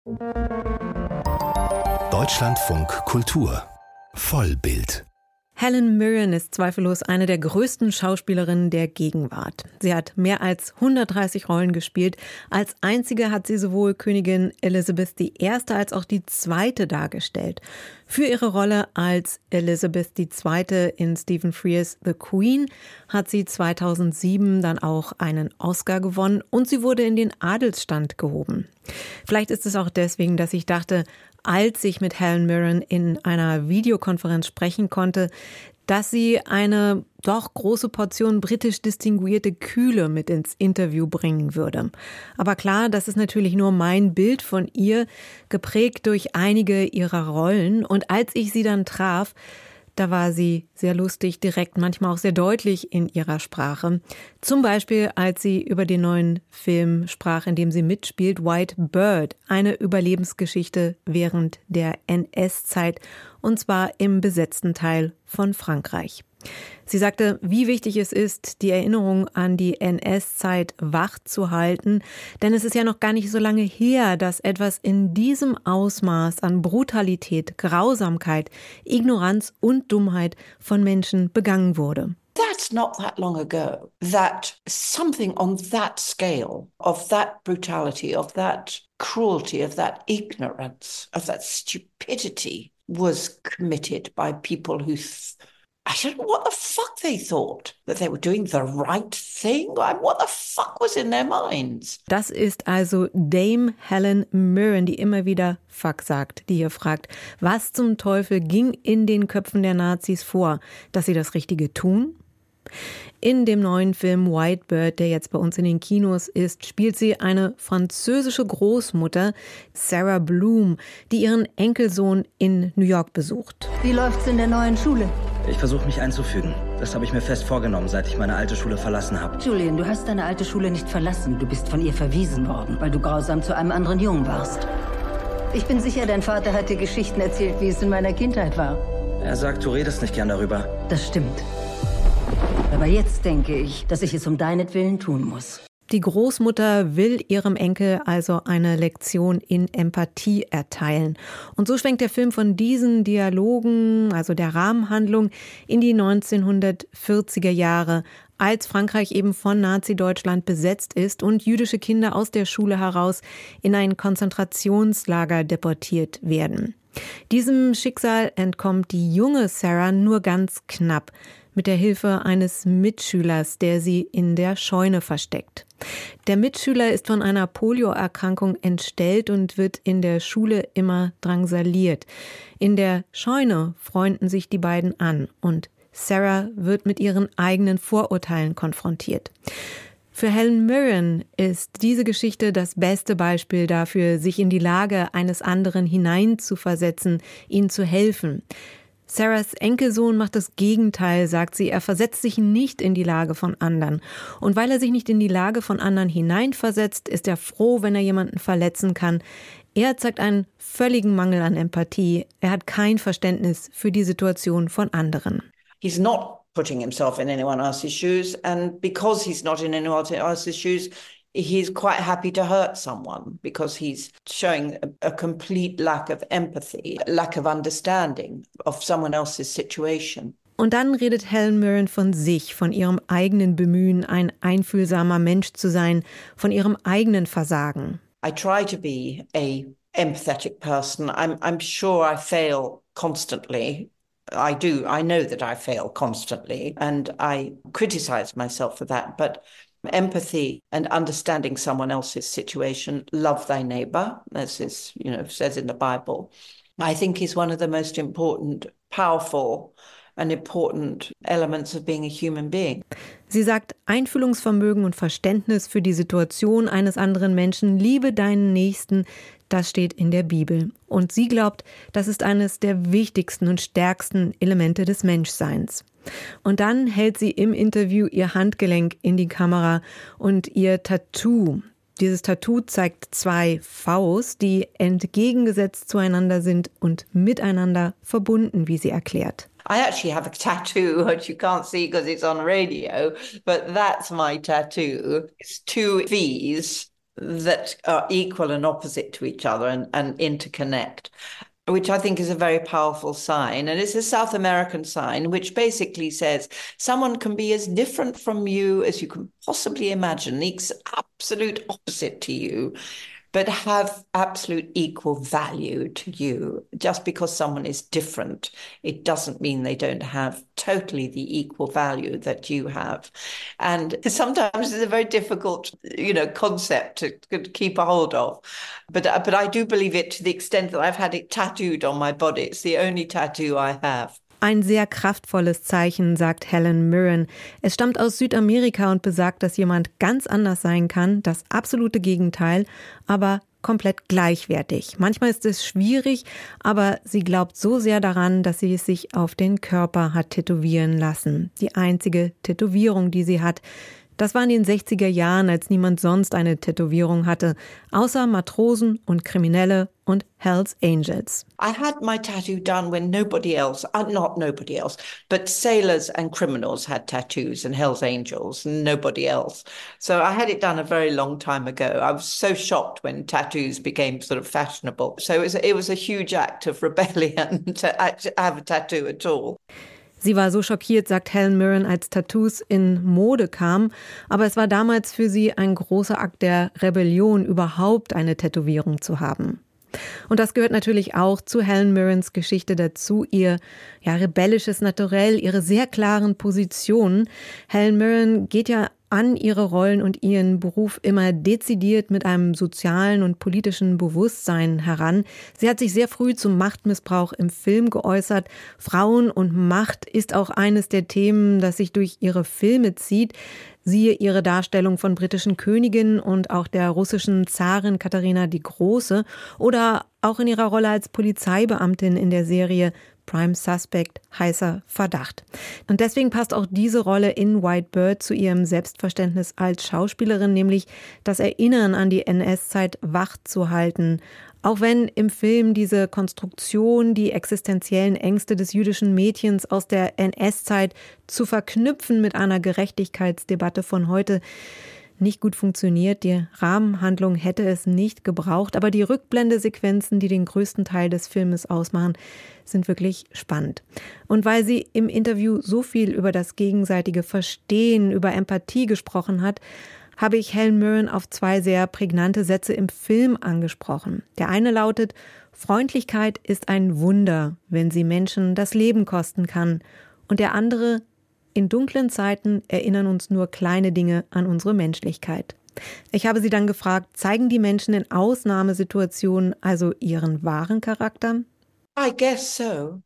Deutschlandfunk Kultur Vollbild. Helen Mirren ist zweifellos eine der größten Schauspielerinnen der Gegenwart. Sie hat mehr als 130 Rollen gespielt. Als einzige hat sie sowohl Königin Elizabeth I. als auch die II. Dargestellt. Für ihre Rolle als Elizabeth II. In Stephen Frears The Queen hat sie 2007 dann auch einen Oscar gewonnen und sie wurde in den Adelsstand gehoben. Vielleicht ist es auch deswegen, dass ich dachte, als ich mit Helen Mirren in einer Videokonferenz sprechen konnte, dass sie eine doch große Portion britisch distinguierte Kühle mit ins Interview bringen würde. Aber klar, das ist natürlich nur mein Bild von ihr, geprägt durch einige ihrer Rollen. Und als ich sie dann traf, da war sie sehr lustig, direkt, manchmal auch sehr deutlich in ihrer Sprache. Zum Beispiel, als sie über den neuen Film sprach, in dem sie mitspielt, White Bird, eine Überlebensgeschichte während der NS-Zeit, und zwar im besetzten Teil von Frankreich. Sie sagte, wie wichtig es ist, die Erinnerung an die NS-Zeit wach zu halten, denn es ist ja noch gar nicht so lange her, dass etwas in diesem Ausmaß an Brutalität, Grausamkeit, Ignoranz und Dummheit von Menschen begangen wurde. That's not that long ago that something on that scale, of that brutality, of that cruelty, of that ignorance, of that stupidity was committed by people who I don't know what the fuck they thought, that they were doing the right thing. What the fuck was in their minds? Das ist also Dame Helen Mirren, die immer wieder Fuck sagt, die hier fragt, was zum Teufel ging in den Köpfen der Nazis vor, dass sie das Richtige tun? In dem neuen Film White Bird, der jetzt bei uns in den Kinos ist, spielt sie eine französische Großmutter, Sarah Bloom, die ihren Enkelsohn in New York besucht. Wie läuft's in der neuen Schule? Ich versuche mich einzufügen. Das habe ich mir fest vorgenommen, seit ich meine alte Schule verlassen habe. Julian, du hast deine alte Schule nicht verlassen. Du bist von ihr verwiesen worden, weil du grausam zu einem anderen Jungen warst. Ich bin sicher, dein Vater hat dir Geschichten erzählt, wie es in meiner Kindheit war. Er sagt, du redest nicht gern darüber. Das stimmt. Aber jetzt denke ich, dass ich es um deinetwillen tun muss. Die Großmutter will ihrem Enkel also eine Lektion in Empathie erteilen. Und so schwenkt der Film von diesen Dialogen, also der Rahmenhandlung, in die 1940er Jahre, als Frankreich eben von Nazi-Deutschland besetzt ist und jüdische Kinder aus der Schule heraus in ein Konzentrationslager deportiert werden. Diesem Schicksal entkommt die junge Sarah nur ganz knapp, mit der Hilfe eines Mitschülers, der sie in der Scheune versteckt. Der Mitschüler ist von einer Polioerkrankung entstellt und wird in der Schule immer drangsaliert. In der Scheune freunden sich die beiden an und Sarah wird mit ihren eigenen Vorurteilen konfrontiert. Für Helen Mirren ist diese Geschichte das beste Beispiel dafür, sich in die Lage eines anderen hineinzuversetzen, ihnen zu helfen. Sarahs Enkelsohn macht das Gegenteil, sagt sie. Er versetzt sich nicht in die Lage von anderen. Und weil er sich nicht in die Lage von anderen hineinversetzt, ist er froh, wenn er jemanden verletzen kann. Er zeigt einen völligen Mangel an Empathie. Er hat kein Verständnis für die Situation von anderen. He's not putting himself in anyone else's shoes, and because he's not in anyone else's shoes, he's quite happy to hurt someone because he's showing a complete lack of empathy, lack of understanding of someone else's situation. Und dann redet Helen Mirren von sich, von ihrem eigenen Bemühen, ein einfühlsamer Mensch zu sein, von ihrem eigenen Versagen. I try to be a empathetic person. I'm sure I fail constantly. I do. I know that I fail constantly and I criticize myself for that, but empathy and understanding someone else's situation, love thy neighbor, as is, says in the Bible, I think is one of the most important, powerful and important elements of being a human being. Sie sagt, Einfühlungsvermögen und Verständnis für die Situation eines anderen Menschen, liebe deinen Nächsten, das steht in der Bibel. Und sie glaubt, das ist eines der wichtigsten und stärksten Elemente des Menschseins. Und dann hält sie im Interview ihr Handgelenk in die Kamera und ihr Tattoo. Dieses Tattoo zeigt zwei Vs, die entgegengesetzt zueinander sind und miteinander verbunden, wie sie erklärt. I actually have a tattoo, which you can't see because it's on radio, but that's my tattoo. It's two V's that are equal and opposite to each other and interconnect, which I think is a very powerful sign. And it's a South American sign, which basically says someone can be as different from you as you can possibly imagine, the absolute opposite to you, but have absolute equal value to you. Just because someone is different, it doesn't mean they don't have totally the equal value that you have. And sometimes it's a very difficult, concept to keep a hold of. But I do believe it to the extent that I've had it tattooed on my body. It's the only tattoo I have. Ein sehr kraftvolles Zeichen, sagt Helen Mirren. Es stammt aus Südamerika und besagt, dass jemand ganz anders sein kann, das absolute Gegenteil, aber komplett gleichwertig. Manchmal ist es schwierig, aber sie glaubt so sehr daran, dass sie es sich auf den Körper hat tätowieren lassen. Die einzige Tätowierung, die sie hat. Das war in den 60er Jahren, als niemand sonst eine Tätowierung hatte, außer Matrosen und Kriminelle und Hells Angels. I had my tattoo done when nobody else, not nobody else, but sailors and criminals had tattoos and Hells Angels and nobody else. So I had it done a very long time ago. I was so shocked when tattoos became sort of fashionable. So it was a huge act of rebellion to actually have a tattoo at all. Sie war so schockiert, sagt Helen Mirren, als Tattoos in Mode kamen. Aber es war damals für sie ein großer Akt der Rebellion, überhaupt eine Tätowierung zu haben. Und das gehört natürlich auch zu Helen Mirrens Geschichte dazu, ihr rebellisches Naturell, ihre sehr klaren Positionen. Helen Mirren geht ja an ihre Rollen und ihren Beruf immer dezidiert mit einem sozialen und politischen Bewusstsein heran. Sie hat sich sehr früh zum Machtmissbrauch im Film geäußert. Frauen und Macht ist auch eines der Themen, das sich durch ihre Filme zieht. Siehe ihre Darstellung von britischen Königinnen und auch der russischen Zarin Katharina die Große oder auch in ihrer Rolle als Polizeibeamtin in der Serie Prime Suspect, heißer Verdacht. Und deswegen passt auch diese Rolle in White Bird zu ihrem Selbstverständnis als Schauspielerin, nämlich das Erinnern an die NS-Zeit wach zu halten. Auch wenn im Film diese Konstruktion, die existenziellen Ängste des jüdischen Mädchens aus der NS-Zeit zu verknüpfen mit einer Gerechtigkeitsdebatte von heute nicht gut funktioniert. Die Rahmenhandlung hätte es nicht gebraucht, aber die Rückblendesequenzen, die den größten Teil des Filmes ausmachen, sind wirklich spannend. Und weil sie im Interview so viel über das gegenseitige Verstehen, über Empathie gesprochen hat, habe ich Helen Mirren auf 2 sehr prägnante Sätze im Film angesprochen. Der eine lautet: Freundlichkeit ist ein Wunder, wenn sie Menschen das Leben kosten kann. Und der andere: In dunklen Zeiten erinnern uns nur kleine Dinge an unsere Menschlichkeit. Ich habe sie dann gefragt, zeigen die Menschen in Ausnahmesituationen also ihren wahren Charakter? I guess so.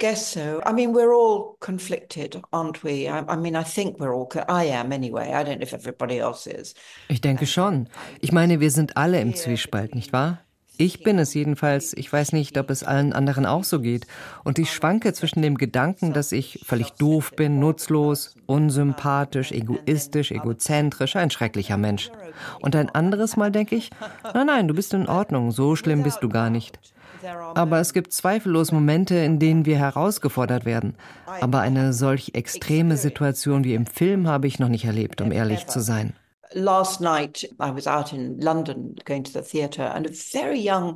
I mean, we're all conflicted, aren't we? I think we're all, I am anyway. I don't know if everybody else is. Ich denke schon. Ich meine, wir sind alle im Zwiespalt, nicht wahr? Ich bin es jedenfalls. Ich weiß nicht, ob es allen anderen auch so geht. Und ich schwanke zwischen dem Gedanken, dass ich völlig doof bin, nutzlos, unsympathisch, egoistisch, egozentrisch, ein schrecklicher Mensch. Und ein anderes Mal denke ich, nein, du bist in Ordnung, so schlimm bist du gar nicht. Aber es gibt zweifellos Momente, in denen wir herausgefordert werden. Aber eine solch extreme Situation wie im Film habe ich noch nicht erlebt, um ehrlich zu sein. Last night, I was out in London going to the theatre and a very young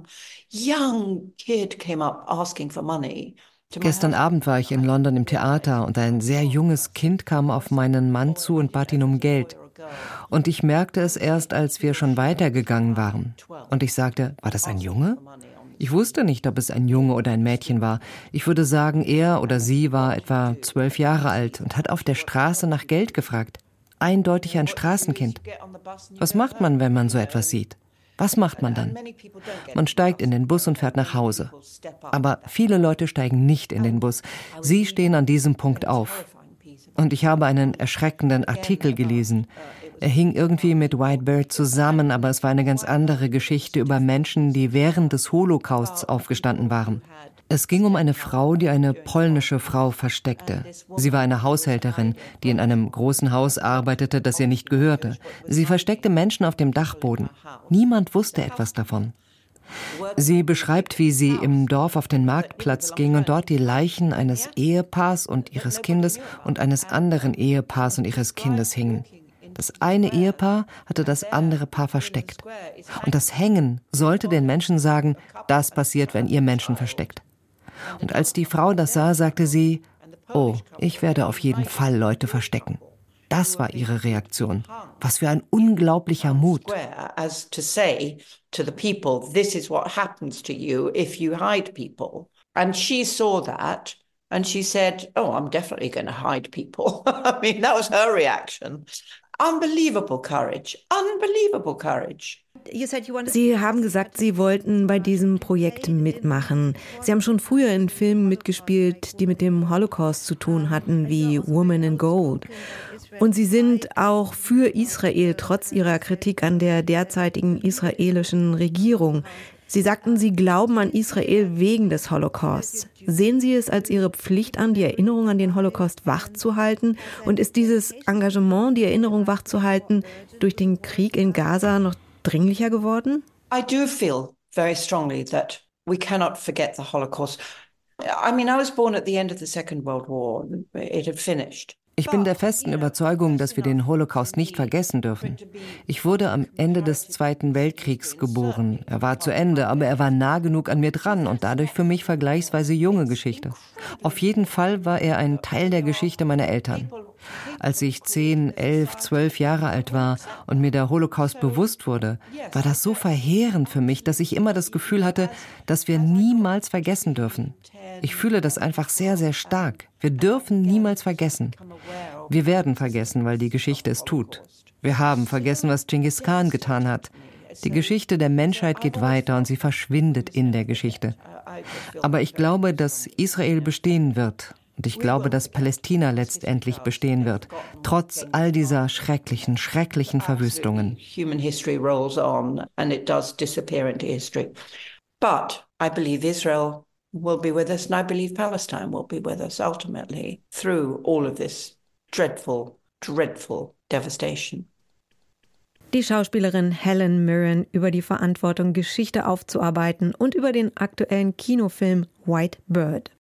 kid came up asking for money. Gestern Abend war ich in London im Theater und ein sehr junges Kind kam auf meinen Mann zu und bat ihn um Geld. Und ich merkte es erst, als wir schon weitergegangen waren. Und ich sagte, war das ein Junge? Ich wusste nicht, ob es ein Junge oder ein Mädchen war. Ich würde sagen, er oder sie war etwa 12 Jahre alt und hat auf der Straße nach Geld gefragt. Eindeutig ein Straßenkind. Was macht man, wenn man so etwas sieht? Was macht man dann? Man steigt in den Bus und fährt nach Hause. Aber viele Leute steigen nicht in den Bus. Sie stehen an diesem Punkt auf. Und ich habe einen erschreckenden Artikel gelesen. Er hing irgendwie mit White Bird zusammen, aber es war eine ganz andere Geschichte über Menschen, die während des Holocausts aufgestanden waren. Es ging um eine Frau, die eine polnische Frau versteckte. Sie war eine Haushälterin, die in einem großen Haus arbeitete, das ihr nicht gehörte. Sie versteckte Menschen auf dem Dachboden. Niemand wusste etwas davon. Sie beschreibt, wie sie im Dorf auf den Marktplatz ging und dort die Leichen eines Ehepaars und ihres Kindes und eines anderen Ehepaars und ihres Kindes hingen. Das eine Ehepaar hatte das andere Paar versteckt. Und das Hängen sollte den Menschen sagen, das passiert, wenn ihr Menschen versteckt. Und als die Frau das sah, sagte sie, oh, ich werde auf jeden Fall Leute verstecken. Das war ihre Reaktion. Was für ein unglaublicher Mut. As to say to the people, this is what happens to you if you hide people. And she saw that and she said, oh, I'm definitely going to hide people. I mean, that was her reaction. Unbelievable courage. Unbelievable courage. Sie haben gesagt, Sie wollten bei diesem Projekt mitmachen. Sie haben schon früher in Filmen mitgespielt, die mit dem Holocaust zu tun hatten, wie Woman in Gold. Und Sie sind auch für Israel, trotz Ihrer Kritik an der derzeitigen israelischen Regierung. Sie sagten, Sie glauben an Israel wegen des Holocausts. Sehen Sie es als Ihre Pflicht an, die Erinnerung an den Holocaust wachzuhalten? Und ist dieses Engagement, die Erinnerung wachzuhalten, durch den Krieg in Gaza noch dringlicher geworden? I do feel very strongly that we cannot forget the Holocaust. I mean, I was born at the end of the Second World War. It had finished. Ich bin der festen Überzeugung, dass wir den Holocaust nicht vergessen dürfen. Ich wurde am Ende des Zweiten Weltkriegs geboren. Er war zu Ende, aber er war nah genug an mir dran und dadurch für mich vergleichsweise junge Geschichte. Auf jeden Fall war er ein Teil der Geschichte meiner Eltern. Als ich 10, 11, 12 Jahre alt war und mir der Holocaust bewusst wurde, war das so verheerend für mich, dass ich immer das Gefühl hatte, dass wir niemals vergessen dürfen. Ich fühle das einfach sehr, sehr stark. Wir dürfen niemals vergessen. Wir werden vergessen, weil die Geschichte es tut. Wir haben vergessen, was Genghis Khan getan hat. Die Geschichte der Menschheit geht weiter und sie verschwindet in der Geschichte. Aber ich glaube, dass Israel bestehen wird. Und ich glaube, dass Palästina letztendlich bestehen wird, trotz all dieser schrecklichen Verwüstungen. Human history rolls on and it does disappear into history. But I believe Israel will be with us and I believe Palestine will be with us ultimately through all of this dreadful, dreadful devastation. Die Schauspielerin Helen Mirren über die Verantwortung, Geschichte aufzuarbeiten und über den aktuellen Kinofilm White Bird.